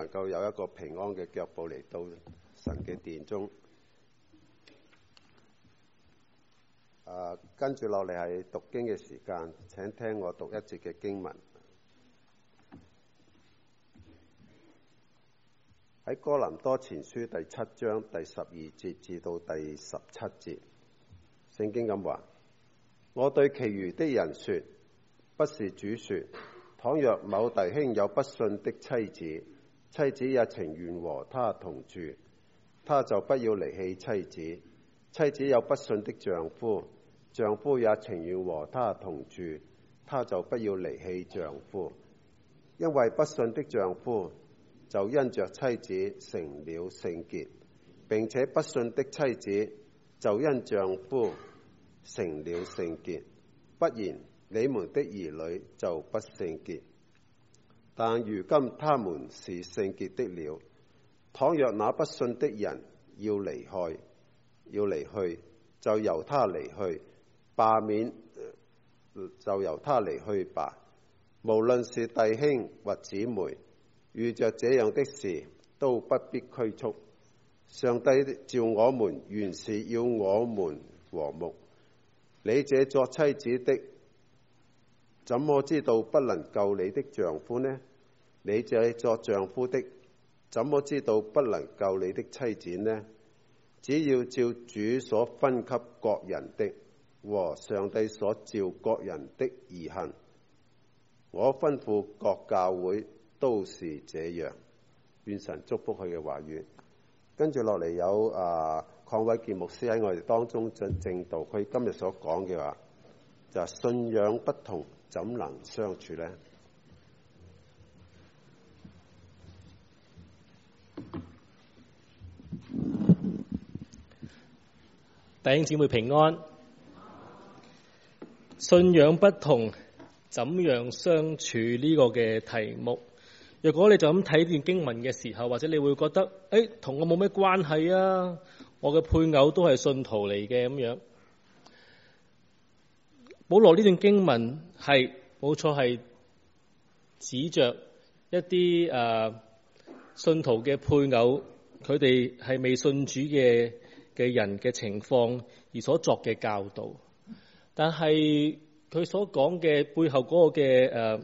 夠有一個平安嘅腳步嚟到神嘅殿中。跟住落嚟係讀經嘅時間，請聽我讀一節嘅經文。喺哥林多前書第7章第12節至到第17節，聖經咁話：我對其餘的人說，不是主說，倘若某弟兄有不信的妻子，妻子也情願和他同住，他就不要離棄妻子；妻子有不信的丈夫，丈夫也情願和他同住，他就不要離棄丈夫。因為不信的丈夫就因着妻子成了聖潔，並且不信的妻子就因丈夫成了聖潔。不然，你們的兒女就不聖潔。但如今他們是聖潔的了。倘若那不信的人要離去，就由他離去，罷免就由他離去吧。無論是弟兄或姊妹，遇着這樣的事，都不必拘束。上帝召我們，原是要我們和睦。你這作妻子的，怎麼知道不能救你的丈夫呢？你這作丈夫的，怎麼知道不能救你的妻子呢？只要照主所分給各人的和上帝所召各人的而行。我吩咐各教會都是這樣。願神祝福佢嘅話語。跟住落嚟有鄺偉健牧師喺我哋當中證道，佢今日所講嘅話就係信仰不同，怎能相處呢？ 弟兄姊妹平安。信仰不同，怎樣相處呢個嘅題目，若果你就咁睇段經文嘅時候，或者你會覺得同我冇咩關係啊，我嘅配偶都係信徒嚟嘅咁樣。保羅呢段經文係冇錯，係指着一啲信徒嘅配偶，佢哋係未信主嘅人嘅情況而所作嘅教導。但係佢所講嘅背後嗰個嘅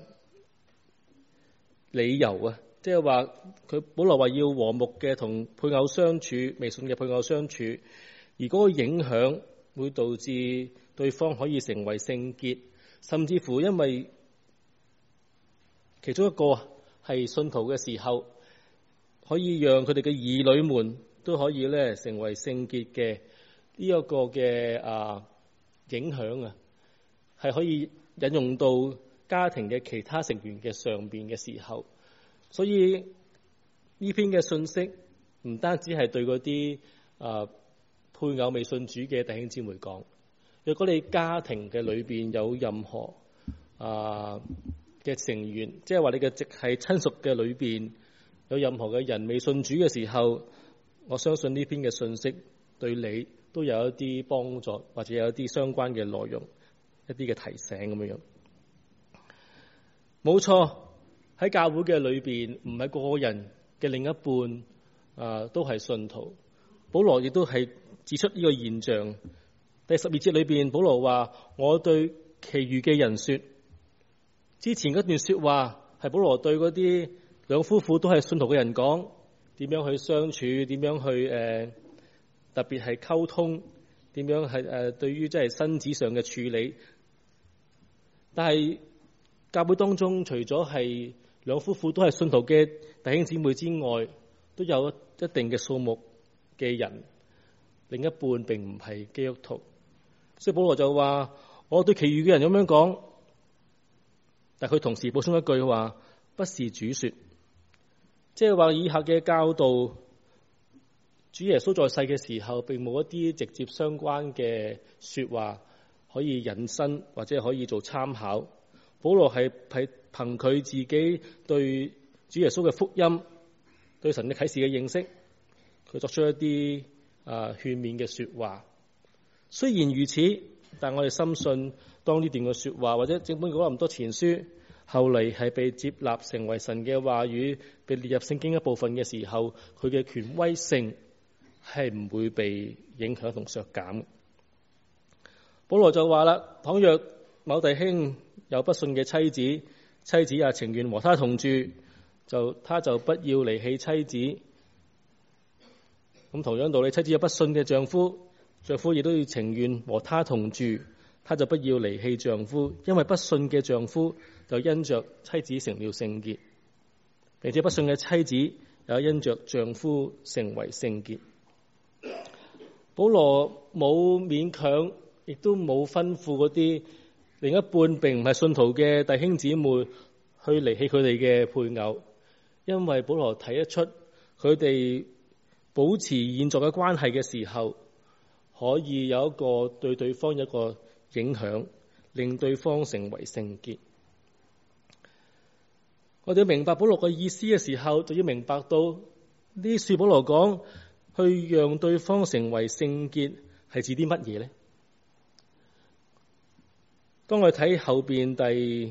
理由啊，即係話佢保羅話要和睦嘅同配偶相處，未信嘅配偶相處，而嗰個影響會導致對方可以成為聖潔，甚至乎因為其中一個係信徒嘅時候，可以讓佢哋嘅兒女們都可以咧成為聖潔嘅呢一個嘅影響啊，係可以引用到家庭嘅其他成員嘅上邊嘅時候。所以呢篇嘅信息唔單止係對嗰啲配偶未信主嘅弟兄姊妹講，若果你家庭嘅裏邊有任何嘅成員，即係話你嘅直系親屬嘅裏邊有任何嘅人未信主嘅時候，我相信呢篇嘅信息對你都有一啲幫助，或者有一啲相關嘅內容，一啲嘅提醒咁樣。冇錯，喺教會嘅裏邊，唔係個個人嘅另一半都係信徒。保羅亦都係指出呢個現象。第12節裏邊，保羅話：我對其餘嘅人說。之前嗰段說話係保羅對嗰啲兩夫婦都係信徒嘅人講，點樣去相處，點樣去特別係溝通，點樣係對於即係身子上嘅處理。但係教會當中除咗係兩夫婦都係信徒嘅弟兄姊妹之外，都有一定嘅數目嘅人，另一半並唔係基督徒。所以保羅就話：我對其餘嘅人咁樣講。但佢同時補充一句話：不是主說，即係話以下嘅教導，主耶穌在世嘅時候並冇一啲直接相關嘅說話可以引申或者可以做參考。保羅係憑佢自己對主耶穌嘅福音、對神嘅啟示嘅認識，佢作出一啲勸勉嘅說話。雖然如此，但我哋深信當呢段嘅說話或者整本哥林多前書後嚟係被接納成為神嘅話語，被列入聖經一部分嘅時候，佢嘅權威性係唔會被影響同削減。保羅就話啦，倘若某弟兄有不信嘅妻子，妻子也情願和他同住，他就不要離棄妻子。咁同樣道理，妻子有不信嘅丈夫，丈夫亦都要情願和他同住，他就不要離棄丈夫，因為不信嘅丈夫就因着妻子成了聖潔，並且不信嘅妻子也因着丈夫成為聖潔。保羅冇勉強，亦都冇吩咐嗰啲另一半並唔係信徒嘅弟兄姊妹去離棄佢哋嘅配偶，因為保羅睇得出佢哋保持現在嘅關係嘅時候，可以有一個對對方有一個影響，令對方成為聖潔。我哋要明白保羅嘅意思嘅時候，就要明白到呢處保羅講去讓對方成為聖潔係指啲乜嘢呢？當我哋睇後邊第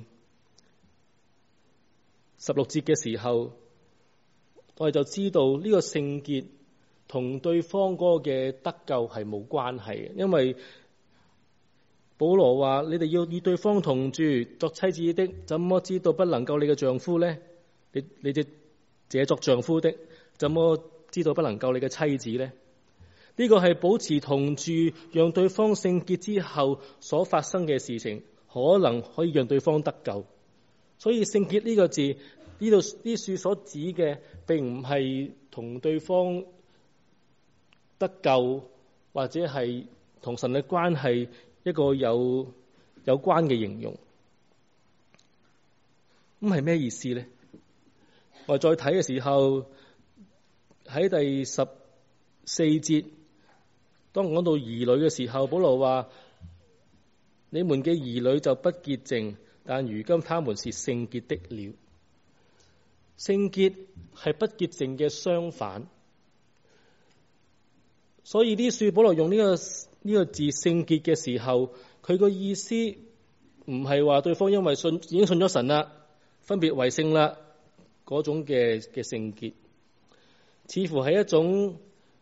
16節嘅時候，我哋就知道呢個聖潔同對方嗰個嘅得救係冇關係嘅，因為保羅話：你哋要與對方同住，作妻子的，怎麼知道不能救你嘅丈夫呢？你這作丈夫的，怎麼知道不能救你嘅妻子呢？呢個係保持同住，讓對方聖潔之後所發生嘅事情，可能可以讓對方得救。所以聖潔呢個字，呢處所指嘅並唔係同對方得救或者係同神嘅關係一個有關嘅形容。咁係咩意思呢？我再睇嘅時候，喺第14節，當講到兒女嘅時候，保羅話：你們嘅兒女就不潔淨，但如今他們是聖潔的了。聖潔係不潔淨嘅相反，所以呢處保羅用呢個字聖潔嘅時候，佢個意思唔係話對方因為已經信咗神啦，分別為聖啦嗰種嘅聖潔，似乎係一種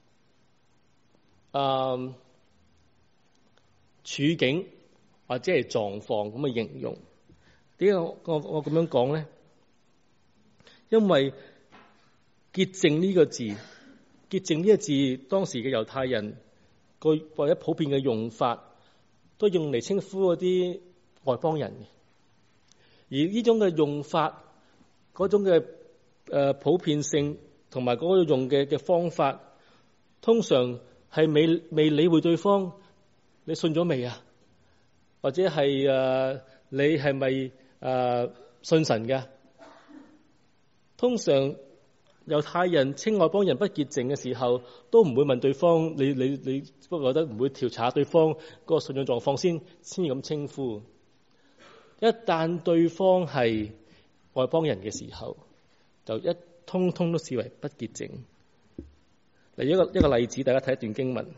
處境或者係狀況咁嘅形容。點解我咁樣講呢？因為潔淨呢個字，潔淨呢個字，當時嘅猶太人個或者普遍嘅用法，都用嚟稱呼嗰啲外邦人嘅。而呢種嘅用法，嗰種嘅普遍性同埋嗰個用嘅方法，通常係未理會對方，你信咗未啊？或者係你係咪信神㗎？通常猶太人稱外邦人不潔淨嘅時候，都唔會問對方，你不過覺得唔會調查對方個信仰狀況先咁稱呼。一旦對方係外邦人嘅時候，就通通都視為不潔淨。嚟一個例子，大家睇一段經文，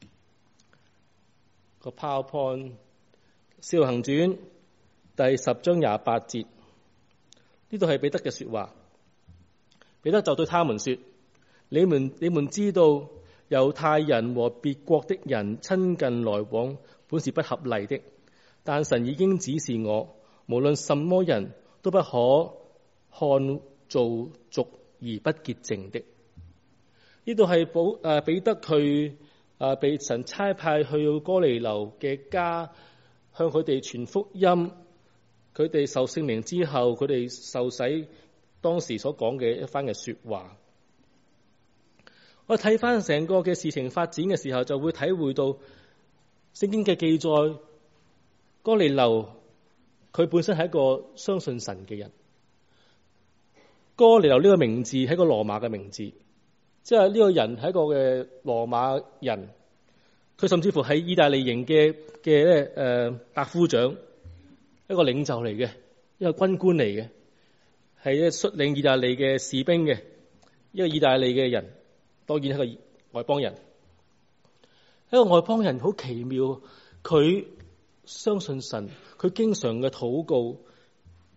個 PowerPoint《使徒行傳》第10章28節，呢度係彼得嘅說話。彼得就對他們說：你們知道猶太人和別國的人親近來往本是不合例的，但神已經指示我，無論什麼人都不可看做俗而不潔淨的。呢度係彼得佢被神差派去哥尼流嘅家，向佢哋傳福音。佢哋受聖靈之後，佢哋受洗。當時所講嘅一番嘅說話，我睇翻成個嘅事情發展嘅時候，就會體會到聖經嘅記載，哥尼流佢本身係一個相信神嘅人。哥尼流呢個名字係一個羅馬嘅名字，即係呢個人係一個嘅羅馬人，佢甚至乎係意大利營嘅百夫長，一個領袖嚟嘅，一個軍官嚟嘅。係一率領意大利嘅士兵嘅一個意大利嘅人，當然係一個外邦人。一個外邦人好奇妙，佢相信神，佢經常嘅禱告，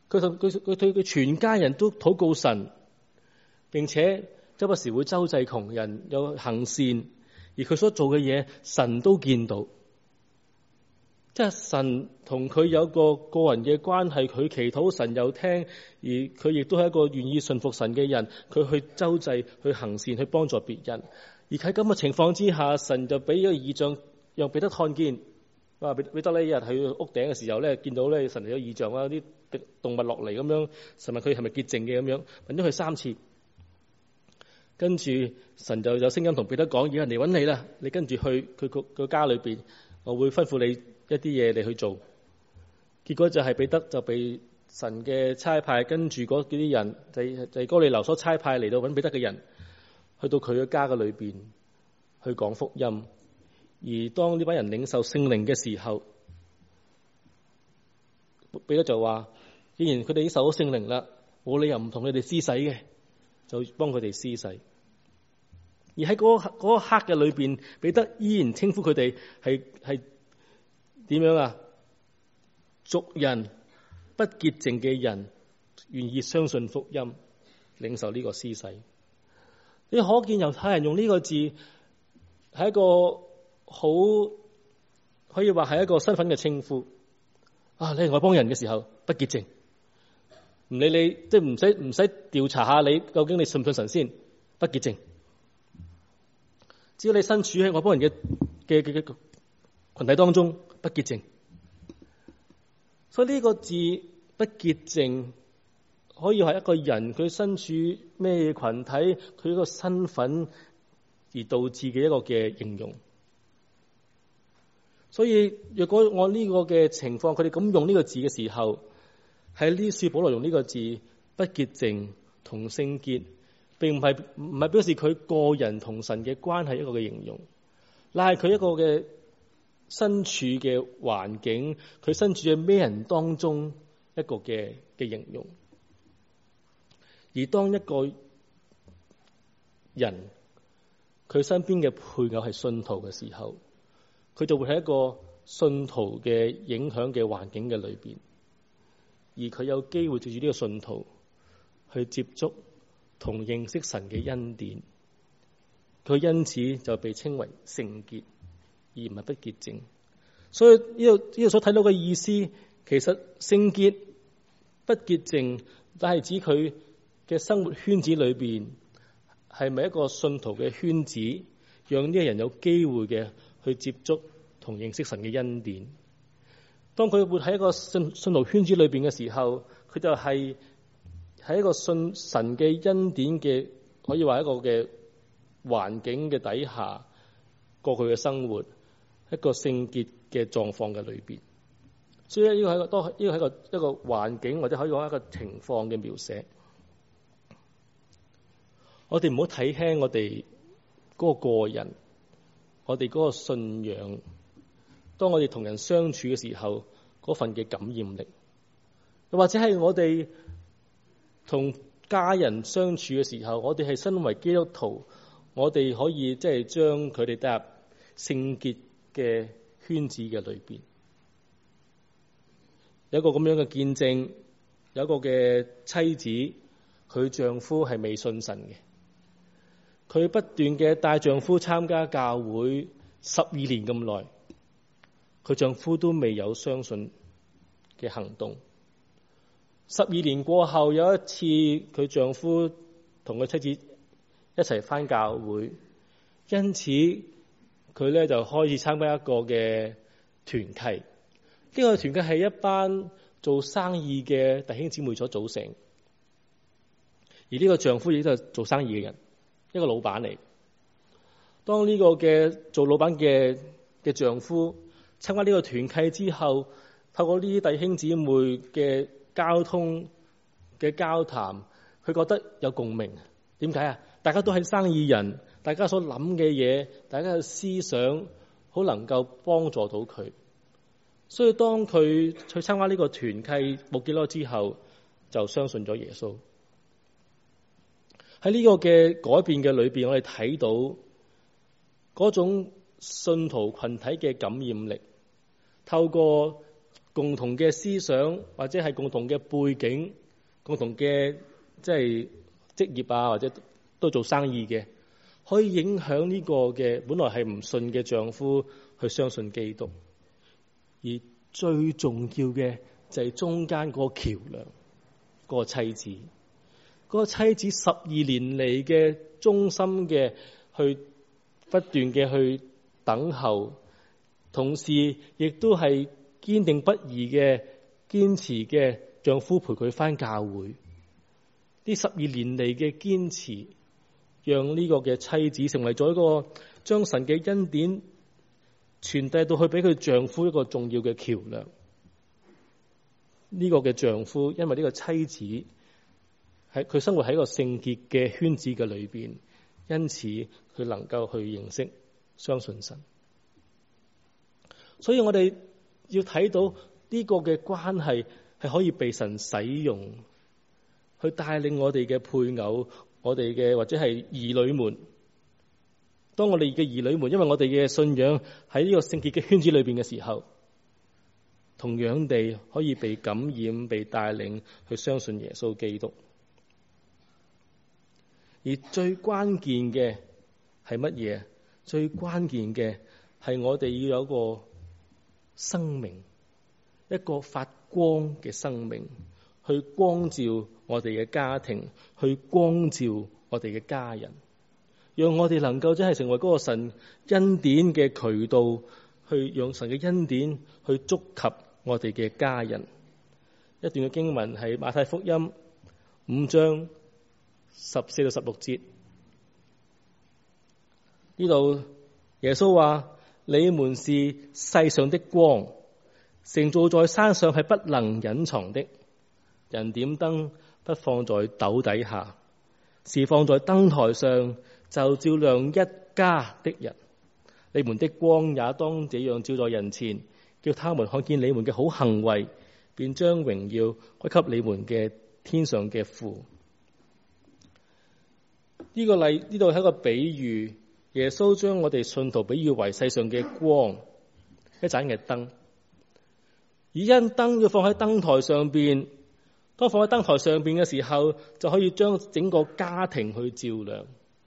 佢全家人都禱告神，並且周不時會周濟窮人，有行善，而佢所做嘅嘢，神都見到。即係神同佢有個人嘅關係，佢祈禱神又聽，而佢亦都係一個願意順服神嘅人，佢去周濟、去行善、去幫助別人。而喺咁嘅情況之下，神就俾一個異象，讓彼得看見。話彼得呢日喺屋頂嘅時候咧，見到咧神有異象啊，啲動物落嚟咁樣，神問佢係咪潔淨嘅咁樣，問咗佢3次。跟住神就有聲音同彼得講：有人嚟揾你啦，你跟住去佢個家裏邊，我會吩咐你一啲嘢你去做。結果就係彼得就被神嘅差派，跟住嗰啲人就係哥尼流所差派嚟到揾彼得嘅人，去到佢嘅家嘅裏邊去講福音。而當呢班人領受聖靈嘅時候，彼得就話：既然佢哋已經受到聖靈啦，冇理由唔同佢哋施洗嘅，就幫佢哋施洗。而喺嗰一刻嘅裏邊，彼得依然稱呼佢哋係點樣啊？俗人、不潔淨嘅人，願意相信福音，領受呢個施洗。你可見猶太人用呢個字係一個好可以話係一個身份嘅稱呼啊！你係外邦人嘅時候不潔淨，唔理你即係唔使調查下你究竟你信唔信神先，不潔淨。只要你身處喺外邦人嘅群體當中，不潔淨。所以呢個字不潔淨可以係一個人佢身處咩群體，佢個身份而導致嘅一個嘅形容。所以若果按呢個嘅情況，佢哋咁用呢個字嘅時候，喺呢書保羅用呢個字不潔淨同聖潔，並唔係表示佢個人同神嘅關係一個嘅形容，乃係佢一個嘅身處嘅環境，佢身處嘅咩人當中一個嘅形容。而當一個人佢身邊嘅配偶係信徒嘅時候，佢就會喺一個信徒嘅影響嘅環境嘅裏邊，而佢有機會藉住呢個信徒去接觸同認識神嘅恩典，佢因此就被稱為聖潔，而唔係不潔淨。所以呢度所睇到嘅意思，其實聖潔不潔淨，但係指佢嘅生活圈子裏邊係咪一個信徒嘅圈子，讓呢個人有機會嘅去接觸同認識神嘅恩典。當佢活喺一個信徒圈子裏邊嘅時候，佢就係喺一個信神嘅恩典嘅，可以話一個嘅環境嘅底下過佢嘅生活，一個聖潔嘅狀況嘅裏邊。所以呢個係一個環境，或者可以講一個情況嘅描寫。我哋唔好睇輕我哋嗰個人，我哋嗰個信仰，當我哋同人相處嘅時候，嗰份嘅感染力，又或者係我哋同家人相處嘅時候，我哋係身為基督徒，我哋可以即係將佢哋帶入聖潔嘅圈子嘅裏邊。有一個咁樣嘅見證，有一個嘅妻子，佢丈夫係未信神嘅，佢不斷嘅帶丈夫參加教會12年咁耐，佢丈夫都未有相信嘅行動。12年過後，有一次佢丈夫同佢妻子一齊返教會，因此佢咧就開始參加一個嘅團契。呢個團契係一班做生意嘅弟兄姊妹所組成，而呢個丈夫亦都係做生意嘅人，一個老闆嚟。當呢個嘅做老闆嘅丈夫參加呢個團契之後，透過呢啲弟兄姊妹嘅交通嘅交談，佢覺得有共鳴。點解啊？大家都係生意人，大家所諗嘅嘢，大家嘅思想，好能夠幫助到佢。所以當佢去參加呢個團契冇幾耐之後，就相信咗耶穌。喺呢個嘅改變嘅裏邊，我哋睇到嗰種信徒群體嘅感染力，透過共同嘅思想，或者係共同嘅背景、共同嘅即係職業啊，或者都做生意嘅，可以影響呢個嘅本來係唔信嘅丈夫去相信基督。而最重要嘅就係中間嗰個橋梁，嗰個妻子，嗰個妻子12年嚟嘅忠心嘅去不斷嘅去等候，同時亦都係堅定不移嘅堅持嘅丈夫陪佢返教會。呢12年嚟嘅堅持，讓呢個嘅妻子成為咗一個將神嘅恩典傳遞到去俾佢丈夫一個重要嘅橋梁。呢個嘅丈夫因為呢個妻子喺佢生活喺一個聖潔嘅圈子嘅裏邊，因此佢能夠去認識相信神。所以我哋要睇到呢個嘅關係係可以被神使用，去帶領我哋嘅配偶、我哋嘅或者係兒女們。當我哋嘅兒女們因為我哋嘅信仰喺呢個聖潔嘅圈子裏邊嘅時候，同樣地可以被感染、被帶領去相信耶穌基督。而最關鍵嘅係乜嘢？最關鍵嘅係我哋要有一個生命，一個發光嘅生命，去光照我哋嘅家庭，去光照我哋嘅家人，讓我哋能夠真係成為嗰個神恩典嘅渠道，去讓神嘅恩典去觸及我哋嘅家人。一段嘅經文係馬太福音5章14到16節，呢度耶穌話：你們是世上的光，城造在山上係不能隱藏的。人點燈不放在斗底下，是放在燈台上，就照亮一家的人。你們的光也當這樣照在人前，叫他們看見你們嘅好行為，便將榮耀歸給你們嘅天上嘅父。呢個例，呢度係一個比喻，耶穌將我哋信徒比喻為世上嘅光，一盞嘅燈。而因燈要放喺燈台上邊，當放喺燈台上邊嘅時候，就可以將整個家庭去照亮。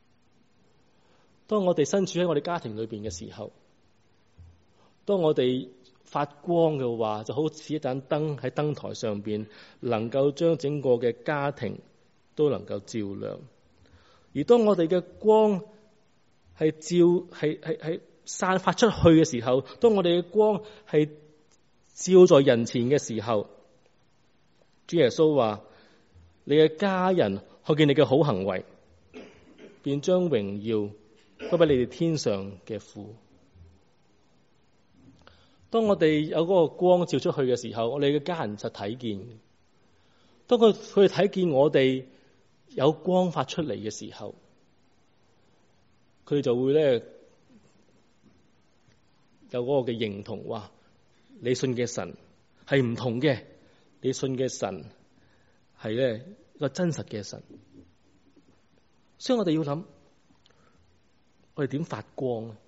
當我哋身處喺我哋家庭裏邊嘅時候，當我哋發光嘅話，就好似一盞燈喺燈台上邊，能夠將整個嘅家庭都能夠照亮。而當我哋嘅光係散發出去嘅時候，當我哋嘅光係照在人前嘅時候，主耶穌話：你嘅家人看見你嘅好行為，便將榮耀歸俾你哋天上嘅父。當我哋有嗰個光照出去嘅時候，我哋嘅家人就睇見。當佢哋睇見我哋有光發出嚟嘅時候，佢哋就會咧有嗰個嘅認同，話你信嘅神係唔同嘅，你信嘅神係咧一個真實嘅神。所以我哋要諗，我哋點發光咧？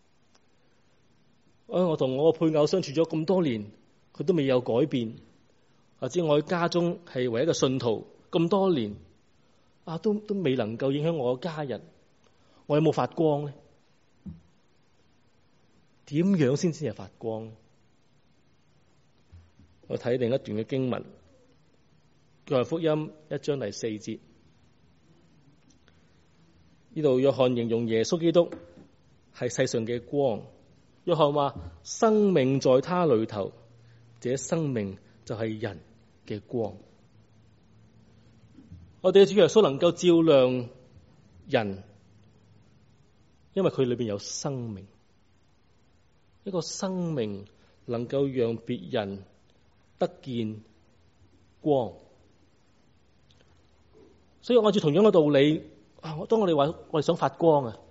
我同我個配偶相處咗咁多年，佢都未有改變，或者我喺家中係唯一嘅信徒咁多年，都未能夠影響我嘅家人，我有冇發光咧？點樣先至係發光？我睇另一段嘅經文，約翰福音1章第4節，呢度約翰形容耶穌基督係世上嘅光。約翰話：生命在他裏頭，這生命就係人嘅光。我哋嘅主耶穌能夠照亮人，因為佢裏邊有生命。一個生命能夠讓別人得見光。所以按照同樣嘅道理，當我哋話我哋想發光啊，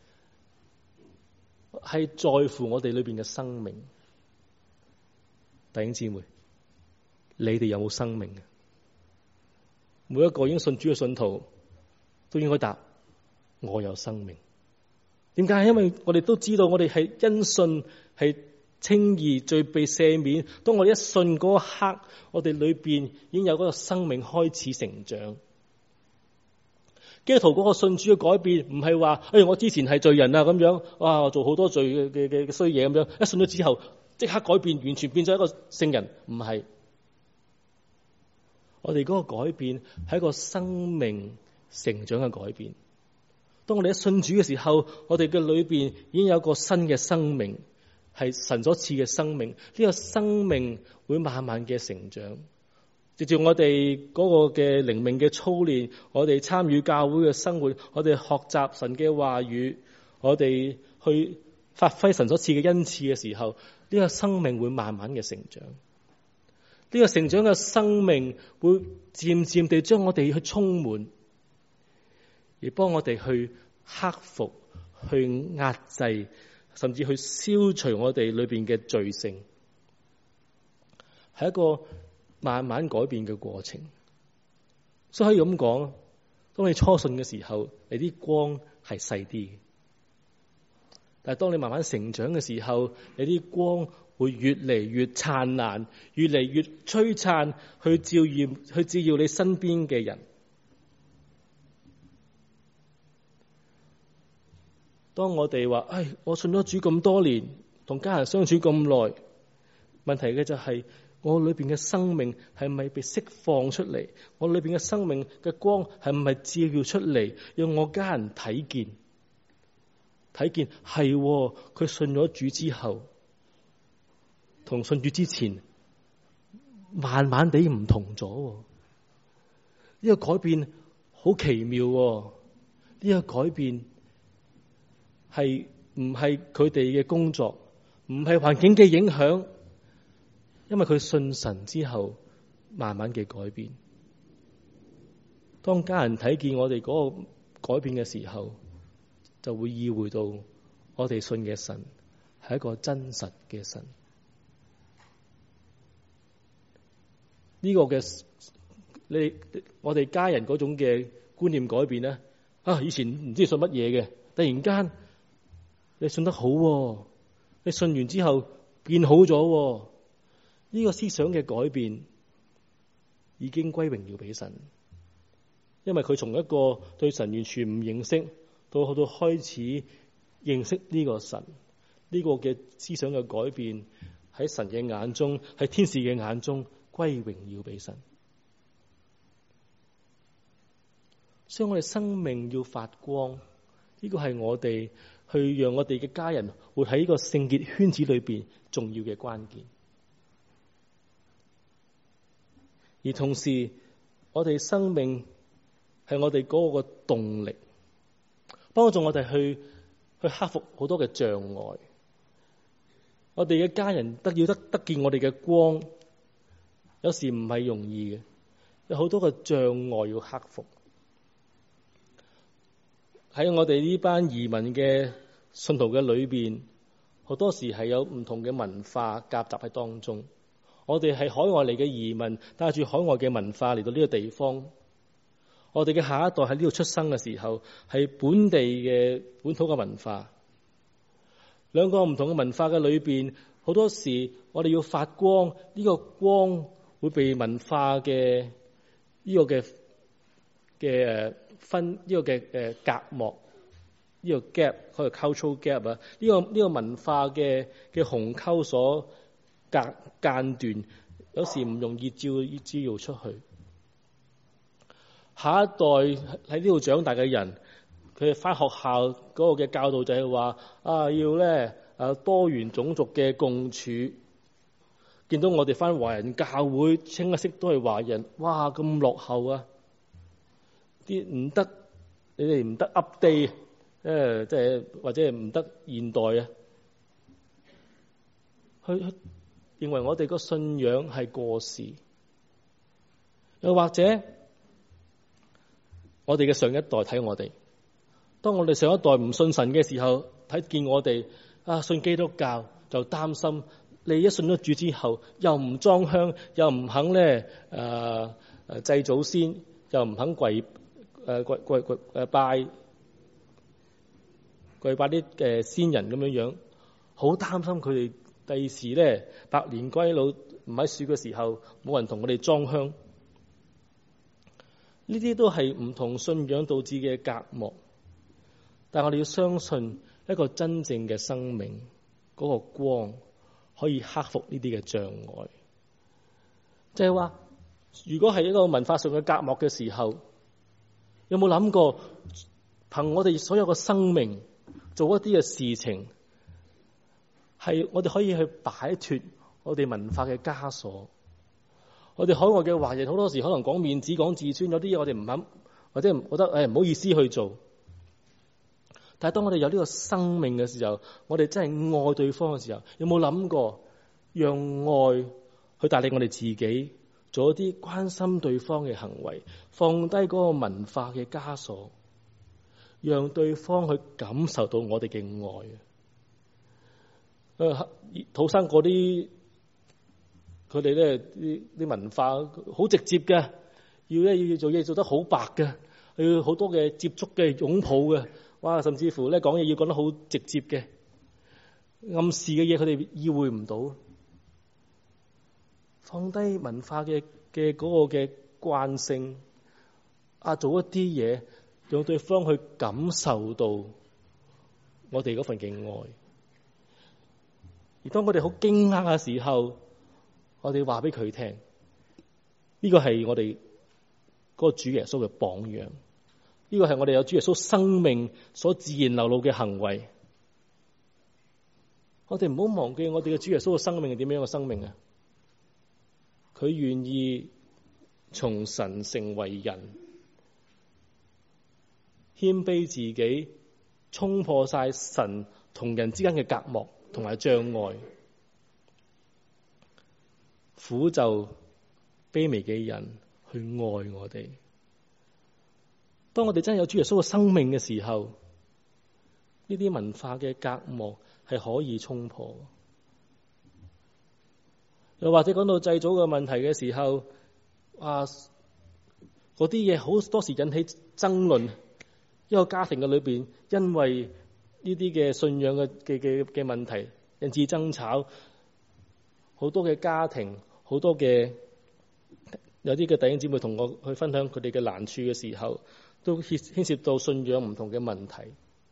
係在乎我哋裏邊嘅生命。弟兄姊妹，你哋有冇生命？每一個已經信主嘅信徒都應該答：我有生命。點解？因為我哋都知道我哋係因信係稱義、罪被赦免。當我哋一信嗰一刻，我哋裏邊已經有嗰個生命開始成長。基督徒嗰個信主嘅改變，唔係話我之前係罪人啊咁樣，我做好多罪嘅衰嘢咁樣，一信咗之後即刻改變，完全變咗一個聖人，唔係。我哋嗰個改變係一個生命成長嘅改變。當我哋一信主嘅時候，我哋嘅裏邊已經有一個新嘅生命，係神所賜嘅生命。呢個生命會慢慢嘅成長。藉住我哋嗰個嘅靈命嘅操練，我哋參與教會嘅生活，我哋學習神嘅話語，我哋去發揮神所賜嘅恩賜嘅時候，呢個生命會慢慢嘅成長。呢個成長嘅生命會漸漸地將我哋去充滿，而幫我哋去克服、去壓制，甚至去消除我哋裏邊嘅罪性，係一個慢慢改變嘅過程。所以可以咁講，當你初信嘅時候，你啲光係細啲嘅，但係當你慢慢成長嘅時候，你啲光會越嚟越燦爛，越嚟越璀璨，去照耀你身邊嘅人。當我哋話我信咗主咁多年，同家人相處咁耐，問題嘅就係我裏邊嘅生命係咪被釋放出嚟？我裏邊嘅生命嘅光係咪照耀出嚟，讓我家人睇見係佢信咗主之後，同信主之前慢慢地唔同咗。呢個改變好奇妙。呢個改變係唔係佢哋嘅工作，唔係環境嘅影響，因為佢信神之後慢慢嘅改變。當家人睇見我哋嗰個改變嘅時候，就會意會到我哋信嘅神係一個真實嘅神。呢個嘅我哋家人嗰種嘅觀念改變咧，以前唔知信乜嘢嘅，突然間你信得好，你信完之後變好咗，呢個思想嘅改變已經歸榮耀俾神，因為佢從一個對神完全唔認識，到開始認識呢個神，呢個嘅思想嘅改變喺神嘅眼中，喺天使嘅眼中歸榮耀俾神。所以我哋生命要發光，呢個係我哋去讓我哋嘅家人活喺呢個聖潔圈子裏邊重要嘅關鍵。而同時，我哋生命係我哋嗰個動力，幫助我哋去克服好多嘅障礙。我哋嘅家人得見我哋嘅光，有時唔係容易嘅，有好多嘅障礙要克服。喺我哋呢班移民嘅信徒嘅裏邊，好多時係有唔同嘅文化夾雜喺當中。我哋係海外嚟嘅移民，帶住海外嘅文化嚟到呢個地方。我哋嘅下一代喺呢度出生嘅時候，係本地嘅本土嘅文化。兩個唔同嘅文化嘅裏邊，好多時我哋要發光，呢個光會被文化嘅呢個嘅分呢個嘅隔膜，呢個 gap 可以 cultural gap 啊，呢個文化嘅鴻溝所間斷，有時唔容易照耀出去。下一代喺呢度長大嘅人，佢哋返學校嗰個嘅教導就係話要咧多元種族嘅共處。見到我哋返華人教會清一色都係華人，哇咁落後啊！啲唔得，你哋唔得 update， 即係或者係唔得現代啊！佢認為我哋個信仰係過時，又或者我哋嘅上一代睇我哋，當我哋上一代唔信神嘅時候，睇見我哋信基督教，就擔心你一信咗主之後，又唔裝香，又唔肯咧祭祖先，又唔肯跪拜啲先人咁樣樣，好擔心佢哋第二時咧百年歸老唔喺樹嘅時候，冇人同我哋裝香。呢啲都係唔同信仰導致嘅隔膜。但我哋要相信一個真正嘅生命，嗰個光可以克服呢啲嘅障礙。就係話，如果係一個文化上嘅隔膜嘅時候，有冇諗過憑我哋所有嘅生命做一啲嘅事情，係我哋可以去擺脫我哋文化嘅枷鎖？我哋海外嘅華人好多時可能講面子、講自尊，有啲嘢我哋唔肯，或者覺得唔好意思去做。但係當我哋有呢個生命嘅時候，我哋真係愛對方嘅時候，有冇諗過讓愛去帶領我哋自己做一啲關心對方嘅行為，放低嗰個文化嘅枷鎖，讓對方去感受到我哋嘅愛。土生嗰啲佢哋咧啲文化好直接嘅，要做嘢做得好白嘅，要好多嘅接觸嘅擁抱嘅。哇！甚至乎咧講嘢要講得好直接嘅，暗示嘅嘢佢哋意會唔到，放低文化嘅嗰個嘅慣性，做一啲嘢，讓對方去感受到我哋嗰份嘅愛。而當我哋好驚訝嘅時候，我哋話俾佢聽，呢個係我哋嗰個主耶穌嘅榜樣。呢個係我哋有主耶穌生命所自然流露嘅行為。我哋唔好忘記我哋嘅主耶穌嘅生命係點樣嘅生命啊！佢願意從神成為人，謙卑自己，衝破晒神同人之間嘅隔膜同埋障礙，苦就卑微嘅人去愛我哋。當我哋真係有主耶穌嘅生命嘅時候，呢啲文化嘅隔膜係可以衝破。又或者講到祭祖嘅問題嘅時候，嗰啲嘢好多時引起爭論。一個家庭嘅裏邊，因為呢啲嘅信仰嘅問題，引致爭吵。好多嘅家庭，好多嘅有啲嘅弟兄姊妹同我去分享佢哋嘅難處嘅時候，都牽涉到信仰唔同嘅問題。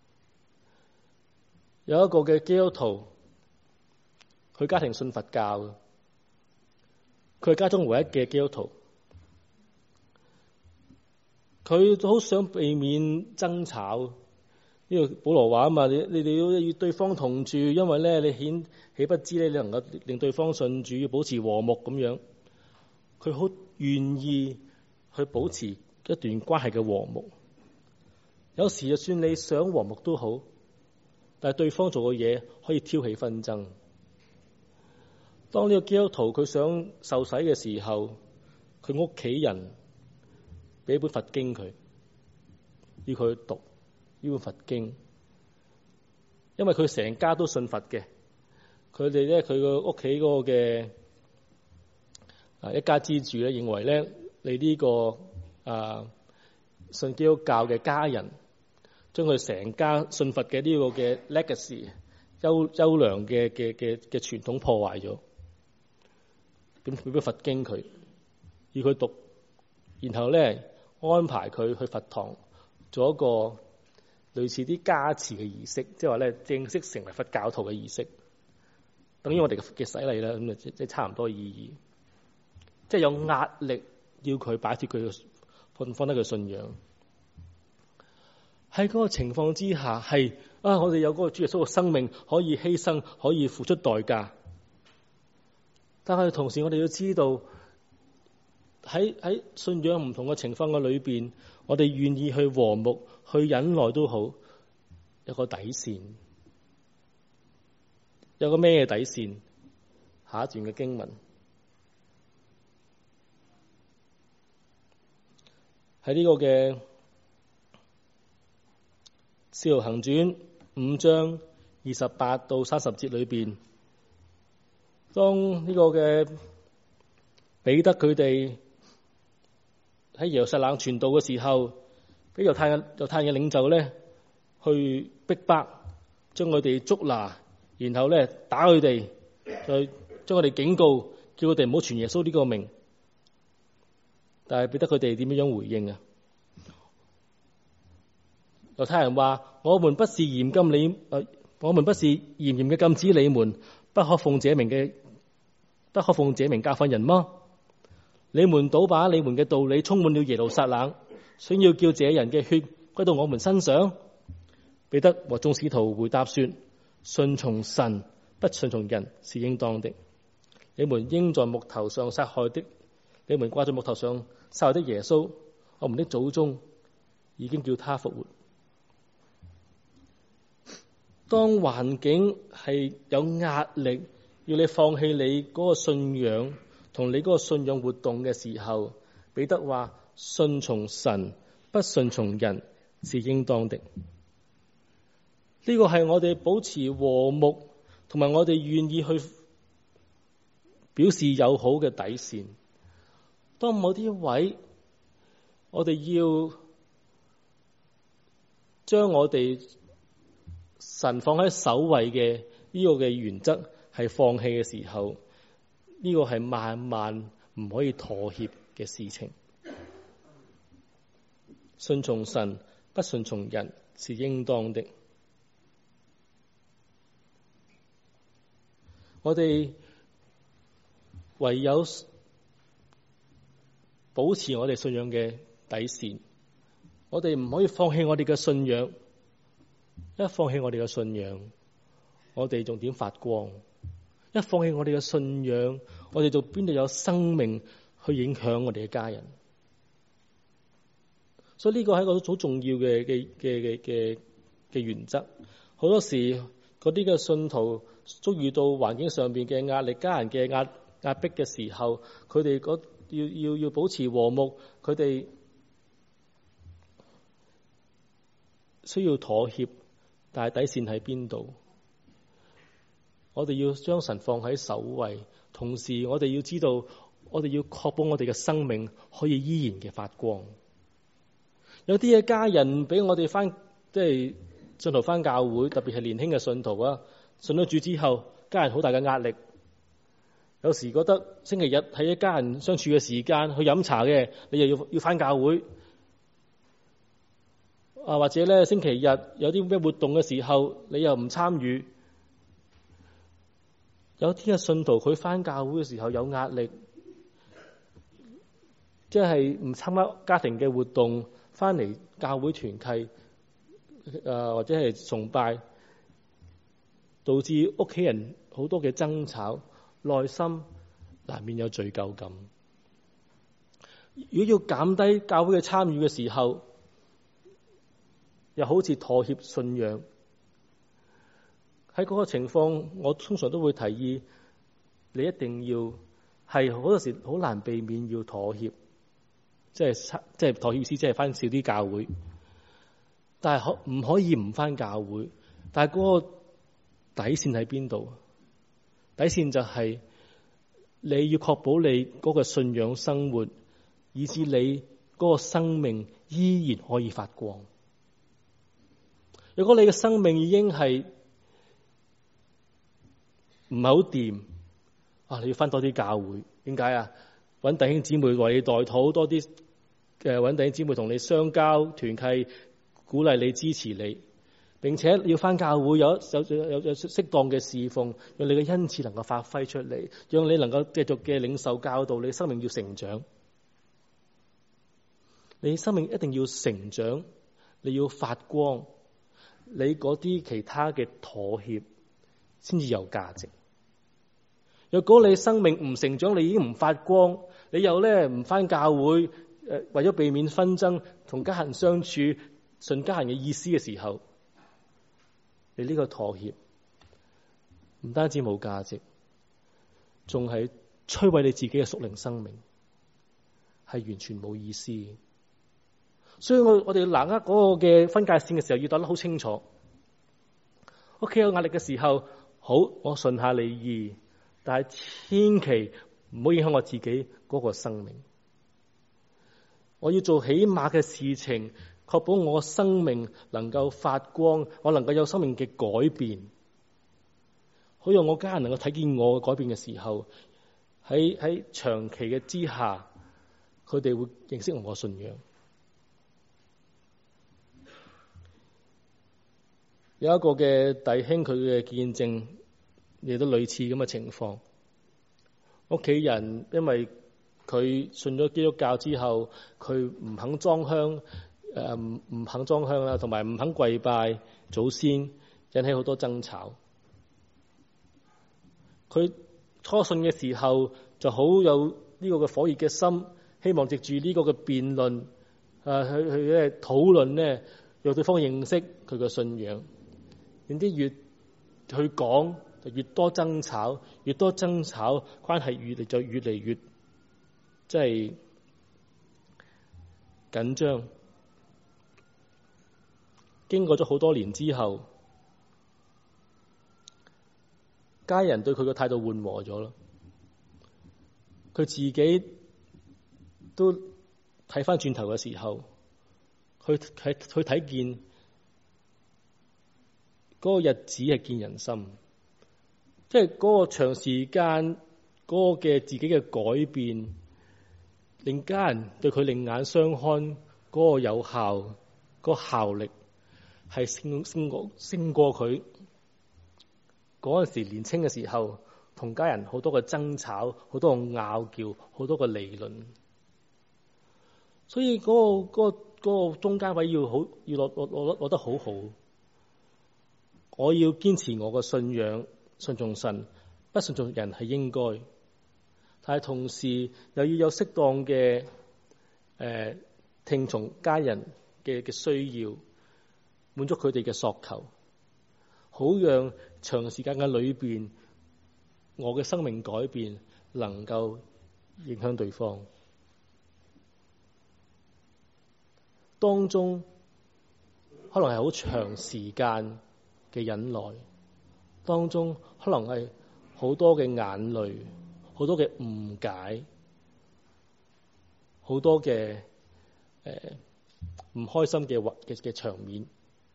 有一個嘅基督徒，佢家庭信佛教嘅，佢係家中唯一嘅基督徒。佢好想避免爭吵。呢個保羅話啊嘛，你哋要與對方同住，因為咧你豈不知咧你能夠令對方信主，要保持和睦咁樣。佢好願意去保持一段關係嘅和睦。有時就算你想和睦都好，但係對方做嘅嘢可以挑起紛爭。當呢個基督徒佢想受洗嘅時候，佢屋企人俾本佛經佢，要佢去讀呢本佛經，因為佢成家都信佛嘅。佢哋咧，佢個屋企嗰個嘅一家之主咧，認為咧你呢個信基督教嘅家人，將佢成家信佛嘅呢個嘅 legacy 優良嘅傳統破壞咗。咁佢俾佛經佢，要佢讀，然後咧安排佢去佛堂做一個類似啲加持嘅儀式，即係話咧正式成為佛教徒嘅儀式，等於我哋嘅洗禮啦。咁啊，即係差唔多意義，即係有壓力要佢擺脫佢放低佢信仰。喺嗰個情況之下，係我哋有嗰個主耶穌嘅生命可以犧牲，可以付出代價。但係同時，我哋要知道喺信仰唔同嘅情況嘅裏邊，我哋願意去和睦、去忍耐都好，有個底線。有個咩底線？下一段嘅經文喺呢個嘅《使徒行傳》5章28到30節裏邊。當呢個嘅彼得佢哋喺耶路撒冷傳道嘅時候，俾猶太人嘅領袖咧去逼迫，將佢哋捉拿，然後咧打佢哋， 就將我哋警告，叫佢哋唔好傳耶穌呢個名。但係彼得佢哋點樣回應啊？猶太人話：我們不是嚴嘅禁止你們不可奉這名教訓人嗎？你們倒把你們嘅道理充滿了耶路撒冷，想要叫這人嘅血歸到我們身上。彼得和眾使徒回答說：順從神，不順從人是應當的。你們應在木頭上殺害的，你們掛在木頭上殺害的耶穌，我們的祖宗已經叫他復活。當環境係有壓力，要你放棄你嗰個信仰同你嗰個信仰活動嘅時候，彼得話：順從神，不順從人是應當的。呢個係我哋保持和睦，同埋我哋願意去表示友好嘅底線。當某啲位，我哋要將我哋神放喺首位嘅呢個嘅原則係放棄嘅時候，呢個係萬萬唔可以妥協嘅事情。順從神，不順從人是應當的。我哋唯有保持我哋信仰嘅底線，我哋唔可以放棄我哋嘅信仰。一放棄我哋嘅信仰，我哋仲點發光？一放棄我哋嘅信仰，我哋就邊度有生命去影響我哋嘅家人？所以呢個係一個好重要嘅原則。好多時嗰啲嘅信徒遭遇到環境上邊嘅壓力、家人嘅壓迫嘅時候，佢哋要保持和睦，佢哋需要妥協。但係底線喺邊度？我哋要將神放喺首位，同時我哋要知道，我哋要確保我哋嘅生命可以依然嘅發光。有啲嘅家人唔俾我哋翻，即係信徒翻教會，特別係年輕嘅信徒啊，信咗主之後，家人好大嘅壓力。有時覺得星期日喺一家人相處嘅時間去飲茶嘅，你又要翻教會。或者咧星期日有啲咩活動嘅時候，你又唔參與。有啲嘅信徒佢返教會嘅時候有壓力，即係唔參加家庭嘅活動，返嚟教會團契，或者係崇拜，導致屋企人好多嘅爭吵，內心難免有罪疚感。如果要減低教會嘅參與嘅時候，又好似妥協信仰，喺嗰個情況，我通常都會提議你一定要係好多時好難避免要妥協，即係妥協意思，即係返少啲教會，但係唔可以唔返教會。但係嗰個底線喺邊度？底線就係你要確保你嗰個信仰生活，以致你嗰個生命依然可以發光。如果你嘅生命已經係唔係好掂，你要返多啲教會。點解啊？揾弟兄姊妹為你代禱多啲，揾弟兄姊妹同你相交團契，鼓勵你支持你，並且要返教會有適當嘅侍奉，讓你嘅恩賜能夠發揮出嚟，讓你能夠繼續嘅領受教導，你生命要成長。你生命一定要成長，你要發光。你嗰啲其他嘅妥協先至有價值。若果你生命唔成長，你已經唔發光，你又唔返教會，為咗避免紛爭，同家人相處順家人嘅意思嘅時候，你呢個妥協唔單止冇價值，仲係摧毀你自己嘅屬靈生命，係完全冇意思。所以我哋拿握嗰個嘅分界線嘅時候，要打得好清楚。屋企有壓力嘅時候，好，我順下你意，但係千祈唔好影響我自己嗰個生命。我要做起碼嘅事情，確保我生命能夠發光，我能夠有生命嘅改變。 好讓我家人能夠睇見我嘅改變嘅時候，喺長期嘅之下，佢哋會認識我嘅信仰。有一個嘅弟兄，佢嘅見證亦都類似咁嘅情況。屋企人因為佢信咗基督教之後，佢唔肯裝香，唔肯裝香啦，同埋唔肯跪拜祖先，引起好多爭吵。佢初信嘅時候就好有呢個嘅火熱嘅心，希望藉住呢個嘅辯論，去討論咧，讓對方認識佢嘅信仰。點知越去講就越多爭吵，越多爭吵，關係越嚟越即係緊張。經過咗好多年之後，家人對佢嘅態度緩和咗啦。佢自己都睇翻轉頭嘅時候，佢睇見嗰個日子係見人心，即係嗰個長時間嗰個嘅自己嘅改變，令家人對佢另眼相看，嗰個有效，嗰個效力係勝過佢嗰陣時年青嘅時候，同家人好多嘅爭吵，好多嘅拗撬，好多嘅理論。所以嗰個中間位要攞得好好。我要堅持我嘅信仰，順從神，不順從人係應該，但係同時又要有適當嘅聽從家人嘅需要，滿足佢哋嘅索求，好讓長時間嘅裏邊，我嘅生命改變能夠影響對方。當中可能係好長時間嘅忍耐，當中可能係好多嘅眼淚，好多嘅誤解，好多嘅唔開心嘅場面。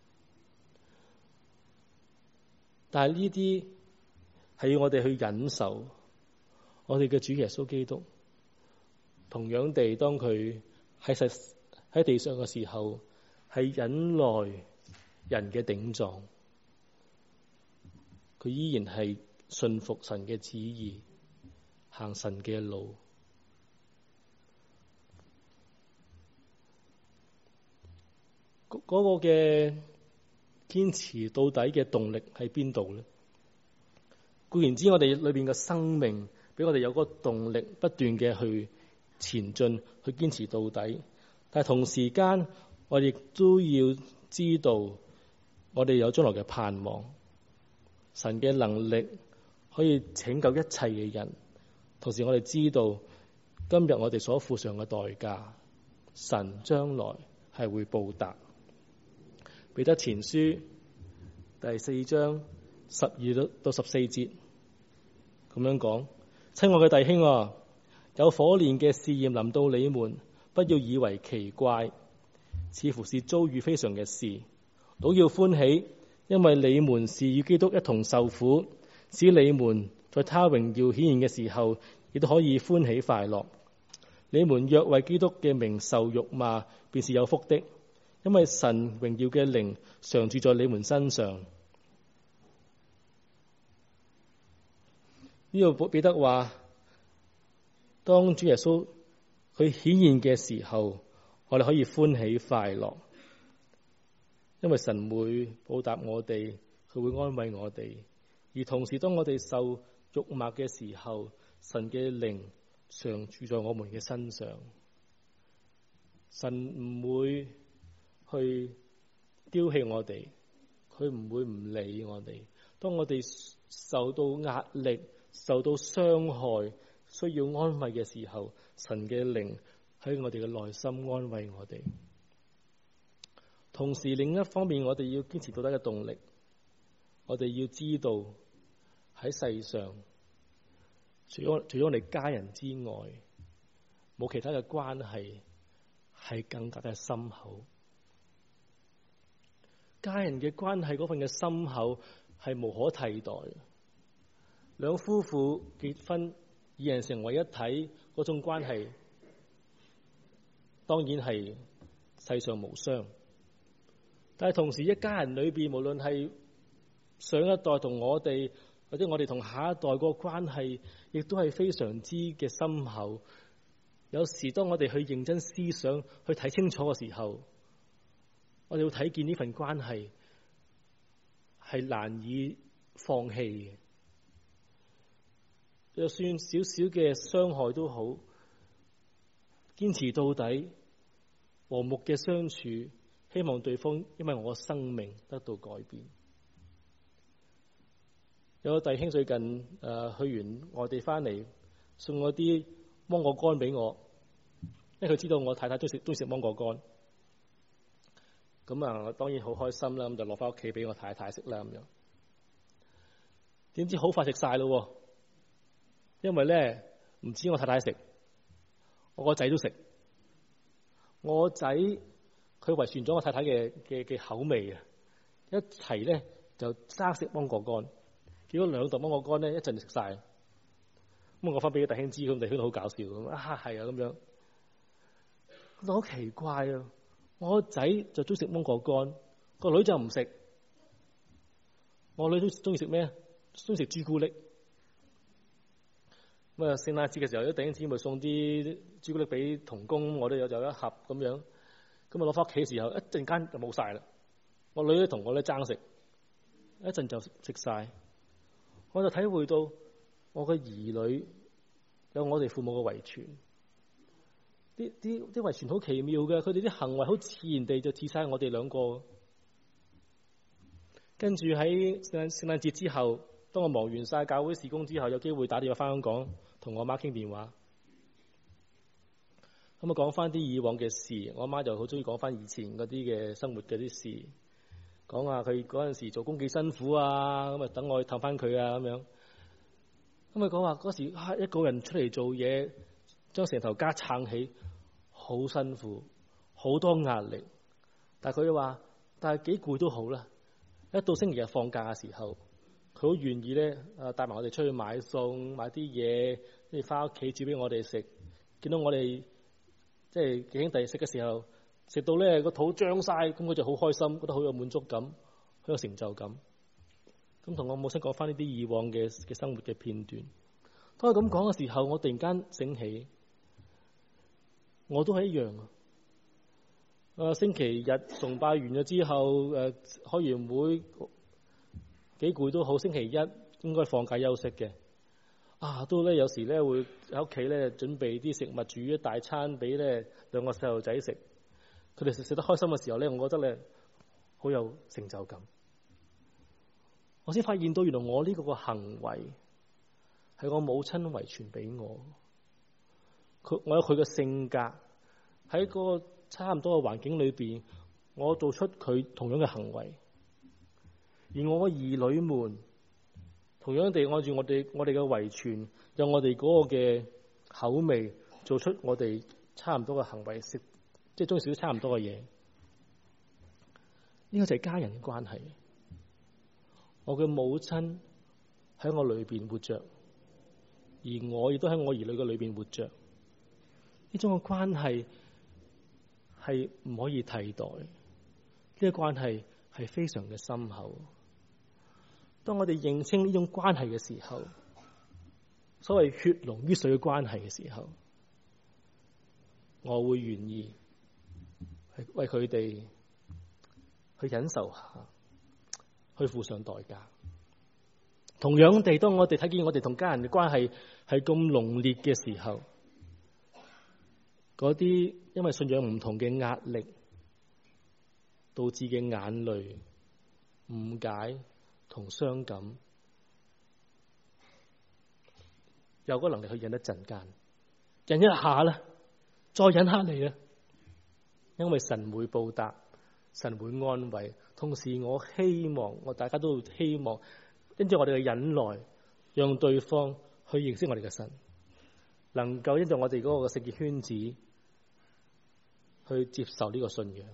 但係呢啲係要我哋去忍受。我哋嘅主耶穌基督同樣地，當佢喺地上嘅時候，係忍耐人嘅頂撞，佢依然係信服神嘅旨意，行神嘅路。嗰個嘅堅持到底嘅動力喺邊度呢？固然之，我哋裏邊嘅生命俾我哋有嗰個動力，不斷嘅去前進，去堅持到底。但係同時間，我哋亦都要知道，我哋有將來嘅盼望。神嘅能力可以拯救一切嘅人，同時我哋知道今日我哋所付上嘅代價，神將來係會報答。彼得前書第4章12到14節咁樣講：親愛嘅弟兄啊，有火煉嘅試驗臨到你們，不要以為奇怪，似乎是遭遇非常嘅事，倒要歡喜，因為你們是與基督一同受苦，使你們在他榮耀顯現嘅時候，亦都可以歡喜快樂。你們若為基督嘅名受辱罵，便是有福的，因為神榮耀嘅靈常住在你們身上。呢度彼得話，當主耶穌佢顯現嘅時候，我哋可以歡喜快樂，因為神會報答我哋，佢會安慰我哋。而同時，當我哋受辱罵嘅時候，神嘅靈常住在我們嘅身上。神唔會去丟棄我哋，佢唔會唔理我哋。當我哋受到壓力、受到傷害、需要安慰嘅時候，神嘅靈喺我哋嘅內心安慰我哋。同時，另一方面，我哋要堅持到底嘅動力，我哋要知道喺世上，除咗我哋家人之外，冇其他嘅關係係更加嘅深厚。家人嘅關係嗰份嘅深厚係無可替代。 兩夫婦結婚，二人成為一體嗰種關係，當然係世上無雙。但係同時，一家人裏邊，無論係上一代同我哋，或者我哋同下一代個關係，亦都係非常之嘅深厚。有時當我哋去認真思想、去睇清楚嘅時候，我哋會睇見呢份關係係難以放棄嘅。就算少少嘅傷害都好，堅持到底，和睦嘅相處，希望對方因為我嘅生命得到改變。有個弟兄最近去完外地翻嚟，送咗啲芒果乾俾我，因為佢知道我太太中意食芒果乾。咁我當然好開心啦，咁就落翻屋企俾我太太食啦咁樣。點知好快食晒咯，因為咧唔止我太太食，我個仔都食。我個仔佢遺傳咗我太太嘅口味啊，一齊咧就爭食芒果乾。結果兩袋芒果乾咧一陣就食晒。咁我翻俾個弟兄知，咁弟兄都好搞笑咁係啊咁樣。好奇怪啊！我個仔就中意食芒果乾，個女就唔食。我女都中意食咩？中意食朱古力。咁聖誕節嘅時候，啲弟兄姊妹送啲朱古力俾童工，我都有一盒咁樣。咁攞翻屋企嘅時候，一陣間就冇晒啦。我女咧同我咧爭食，一陣就食晒。我就體會到我嘅兒女有我哋父母嘅遺傳。啲遺傳好奇妙嘅，佢哋啲行為好自然地就似晒我哋兩個。跟住喺聖誕節之後，當我忙完晒教會事工之後，有機會打電話翻香港同我媽傾電話。咁講翻啲以往嘅事，我媽就好中意講翻以前嗰啲嘅生活嘅啲事，講下佢嗰陣時做工幾辛苦啊，咁等我去氹翻佢啊咁樣。咁佢講話嗰時一個人出嚟做嘢，將成頭家撐起，好辛苦，好多壓力。但係佢話，但係幾攰都好啦。一到星期日放假嘅時候，佢好願意咧帶埋我哋出去買餸，買啲嘢，跟住翻屋企煮俾我哋食。見到我哋即係幾兄弟食嘅時候，食到咧個肚張晒，咁佢就好開心，覺得好有滿足感，好有成就感。咁同我母親講翻呢啲以往嘅生活嘅片段。當佢咁講嘅時候，我突然間醒起，我都係一樣啊！星期日崇拜完咗之後，開完會幾攰都好，星期一應該放假休息嘅。都咧有時咧會喺屋企咧準備啲食物，煮一大餐俾咧兩個細路仔食。佢哋食得開心嘅時候咧，我覺得咧好有成就感。我先發現到原來我呢個行為係我母親遺傳俾我。我有佢嘅性格，喺個差唔多嘅環境裏邊，我做出佢同樣嘅行為，而我嘅兒女們同樣地按住我哋嘅遺傳，有我哋嗰個嘅口味，做出我哋差唔多嘅行為，食即係中意食差唔多嘅嘢。呢個就係家人嘅關係。我嘅母親喺我裏邊活着，而我亦都喺我兒女嘅裏邊活着。呢種嘅關係係唔可以替代，呢個關係係非常嘅深厚。當我哋認清呢種關係嘅時候，所謂血濃於水嘅關係嘅時候，我會願意為佢哋去忍受下，去付上代價。同樣地，當我哋睇見我哋同家人嘅關係係咁濃烈嘅時候，嗰啲因為信仰唔同嘅壓力導致嘅眼淚、誤解同傷感，有個能力去忍一陣間，忍一下啦，再忍下嚟啦。因為神會報答，神會安慰。同時，我希望大家都希望，因着我哋嘅忍耐，讓對方去認識我哋嘅神，能夠因着我哋嗰個聖潔圈子，去接受呢個信仰。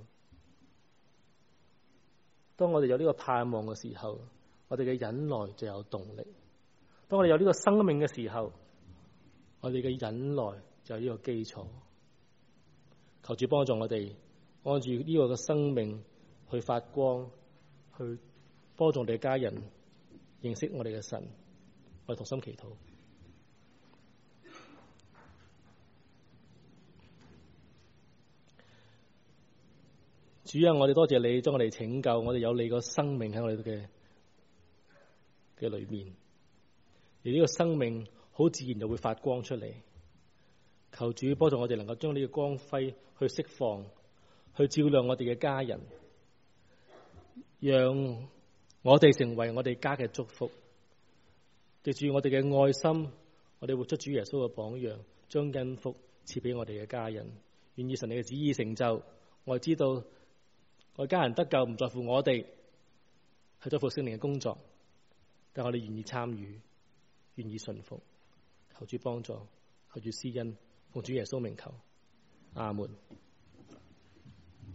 當我哋有呢個盼望嘅時候，我哋嘅忍耐就有動力。 當我哋有呢個生命嘅時候，我哋嘅忍耐就有呢個基礎。求主幫助我哋按住呢個嘅生命去發光，去幫助我哋嘅家人認識我哋嘅神。我哋同心祈禱。主啊，我哋多謝你將我哋拯救，我哋有你個生命喺我哋嘅裏面，而呢個生命好自然就會發光出嚟。求主幫助我哋能夠將呢個光輝去釋放，去照亮我哋嘅家人，讓我哋成為我哋家嘅祝福。藉住我哋嘅愛心，我哋活出主耶穌嘅榜樣，將恩福賜俾我哋嘅家人。願意神你嘅旨意成就。我哋知道我哋家人得救唔在乎我哋，係在乎聖靈嘅工作，但我哋願意參與，願意順服。求主幫助，求主施恩，奉主耶穌名求，阿門。